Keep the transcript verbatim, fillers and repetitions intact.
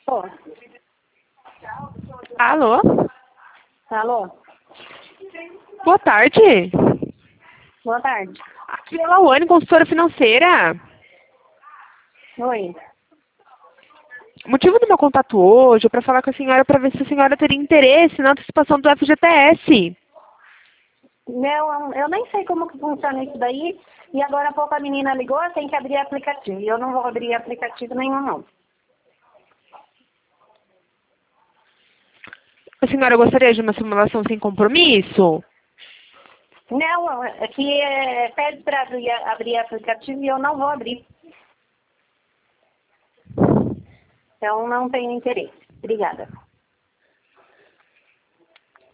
Ô, Alô? alô? Boa tarde. Boa tarde. Aqui é a Lawane, consultora financeira. Oi. O motivo do meu contato hoje é para falar com a senhora para ver se a senhora teria interesse na antecipação do F G T S. Meu, eu nem sei como que funciona isso daí. E agora há pouco a menina ligou, tem que abrir aplicativo. E eu não vou abrir aplicativo nenhum, não. A senhora gostaria de uma simulação sem compromisso? Não, é que é, pede para abrir, abrir aplicativo e eu não vou abrir. Então não tenho interesse. Obrigada.